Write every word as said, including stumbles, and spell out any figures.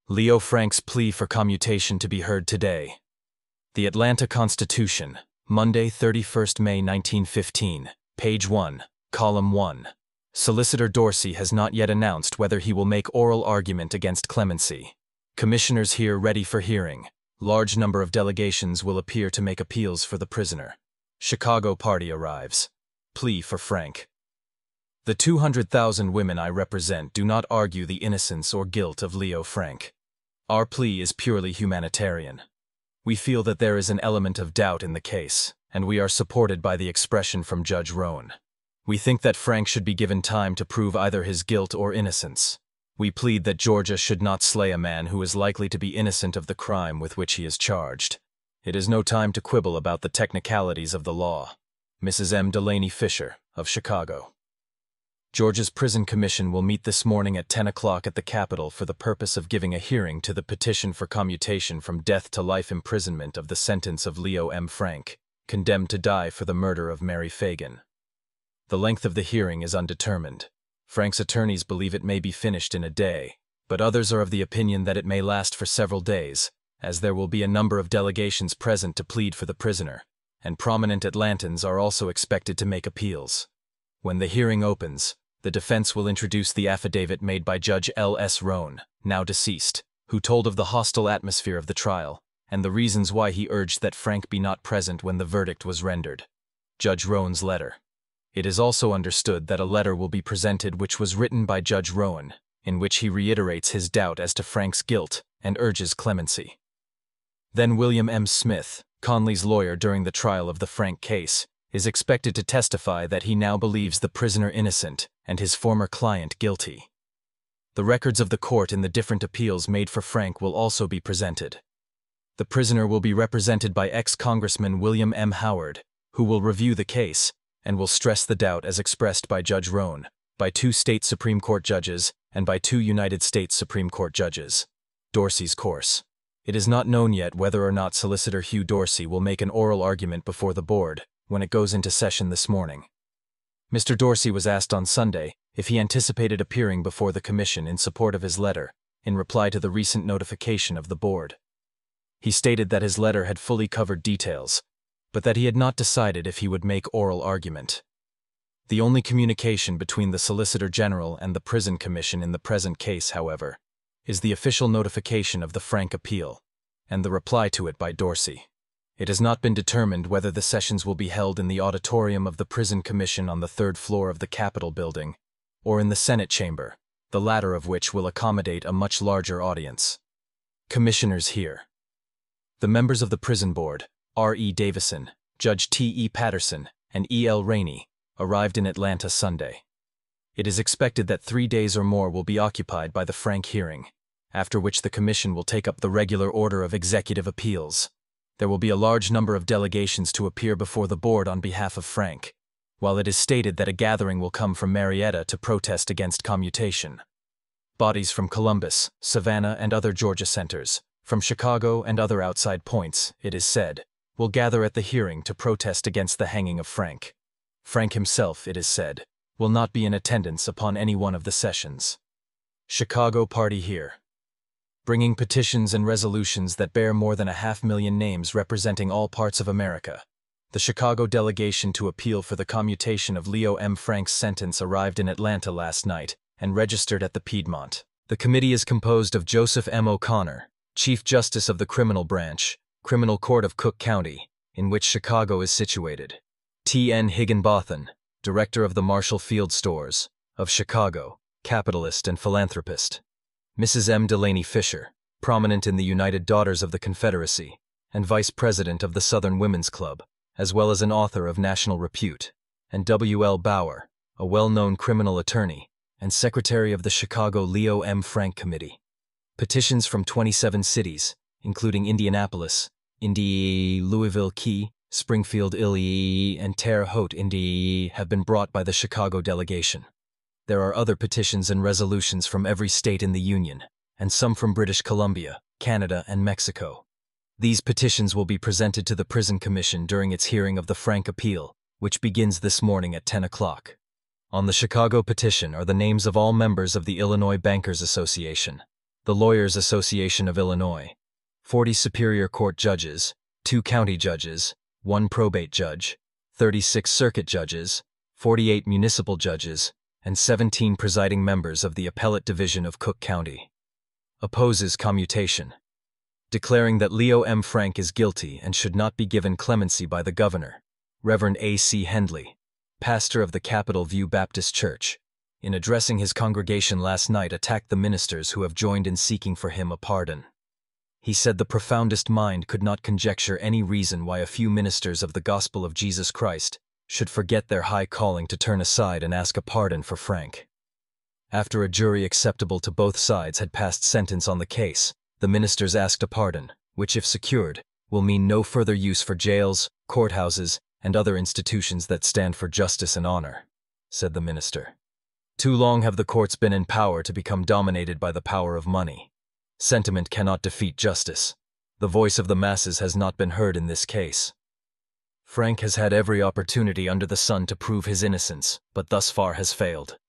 Leo Frank's plea for commutation to be heard today. The Atlanta Constitution, Monday, thirty-first May nineteen fifteen, page one, column one. Solicitor Dorsey has not yet announced whether he will make oral argument against clemency. Commissioners here ready for hearing. Large number of delegations will appear to make appeals for the prisoner. Chicago party arrives. Plea for Frank. The two hundred thousand women I represent do not argue the innocence or guilt of Leo Frank. Our plea is purely humanitarian. We feel that there is an element of doubt in the case, and we are supported by the expression from Judge Roan. We think that Frank should be given time to prove either his guilt or innocence. We plead that Georgia should not slay a man who is likely to be innocent of the crime with which he is charged. It is no time to quibble about the technicalities of the law. Missus M. Delaney Fisher, of Chicago. Georgia's Prison Commission will meet this morning at ten o'clock at the Capitol for the purpose of giving a hearing to the petition for commutation from death to life imprisonment of the sentence of Leo M. Frank, condemned to die for the murder of Mary Fagan. The length of the hearing is undetermined. Frank's attorneys believe it may be finished in a day, but others are of the opinion that it may last for several days, as there will be a number of delegations present to plead for the prisoner, and prominent Atlantans are also expected to make appeals. When the hearing opens, the defense will introduce the affidavit made by Judge L S Roan, now deceased, who told of the hostile atmosphere of the trial, and the reasons why he urged that Frank be not present when the verdict was rendered. Judge Roan's letter. It is also understood that a letter will be presented which was written by Judge Roan, in which he reiterates his doubt as to Frank's guilt and urges clemency. Then William M. Smith, Conley's lawyer during the trial of the Frank case, is expected to testify that he now believes the prisoner innocent and his former client guilty. The records of the court in the different appeals made for Frank will also be presented. The prisoner will be represented by ex-Congressman William M. Howard, who will review the case and will stress the doubt as expressed by Judge Roan, by two state Supreme Court judges, and by two United States Supreme Court judges. Dorsey's course. It is not known yet whether or not Solicitor Hugh Dorsey will make an oral argument before the board when it goes into session this morning. Mister Dorsey was asked on Sunday if he anticipated appearing before the commission in support of his letter, in reply to the recent notification of the board. He stated that his letter had fully covered details, but that he had not decided if he would make oral argument. The only communication between the Solicitor General and the Prison Commission in the present case, however, is the official notification of the Frank appeal, and the reply to it by Dorsey. It has not been determined whether the sessions will be held in the auditorium of the Prison Commission on the third floor of the Capitol building, or in the Senate chamber, the latter of which will accommodate a much larger audience. Commissioners here. The members of the Prison Board, R E Davison, Judge T E Patterson, and E L Rainey, arrived in Atlanta Sunday. It is expected that three days or more will be occupied by the Frank hearing, after which the Commission will take up the regular order of executive appeals. There will be a large number of delegations to appear before the board on behalf of Frank, while it is stated that a gathering will come from Marietta to protest against commutation. Bodies from Columbus, Savannah, and other Georgia centers, from Chicago and other outside points, it is said, will gather at the hearing to protest against the hanging of Frank. Frank himself, it is said, will not be in attendance upon any one of the sessions. Chicago party here. Bringing petitions and resolutions that bear more than a half million names representing all parts of America. The Chicago delegation to appeal for the commutation of Leo M. Frank's sentence arrived in Atlanta last night and registered at the Piedmont. The committee is composed of Joseph M. O'Connor, Chief Justice of the Criminal Branch, Criminal Court of Cook County, in which Chicago is situated. T N Higginbotham, Director of the Marshall Field Stores, of Chicago, capitalist and philanthropist. Missus M. Delaney Fisher, prominent in the United Daughters of the Confederacy, and Vice President of the Southern Women's Club, as well as an author of national repute, and W L Bauer, a well-known criminal attorney, and Secretary of the Chicago Leo M. Frank Committee. Petitions from twenty-seven cities, including Indianapolis, Indy, Louisville Key, Springfield, Illinois, and Terre Haute, Indy, have been brought by the Chicago delegation. There are other petitions and resolutions from every state in the Union, and some from British Columbia, Canada, and Mexico. These petitions will be presented to the Prison Commission during its hearing of the Frank appeal, which begins this morning at ten o'clock. On the Chicago petition are the names of all members of the Illinois Bankers Association, the Lawyers Association of Illinois, forty Superior Court judges, two county judges, one probate judge, thirty-six circuit judges, forty-eight municipal judges, and seventeen presiding members of the Appellate Division of Cook County. Opposes commutation, declaring that Leo M. Frank is guilty and should not be given clemency by the governor. Reverend A C Hendley, pastor of the Capitol View Baptist Church, in addressing his congregation last night, attacked the ministers who have joined in seeking for him a pardon. He said the profoundest mind could not conjecture any reason why a few ministers of the gospel of Jesus Christ should forget their high calling to turn aside and ask a pardon for Frank. After a jury acceptable to both sides had passed sentence on the case, the ministers asked a pardon, which, if secured, will mean no further use for jails, courthouses, and other institutions that stand for justice and honor, said the minister. Too long have the courts been in power to become dominated by the power of money. Sentiment cannot defeat justice. The voice of the masses has not been heard in this case. Frank has had every opportunity under the sun to prove his innocence, but thus far has failed.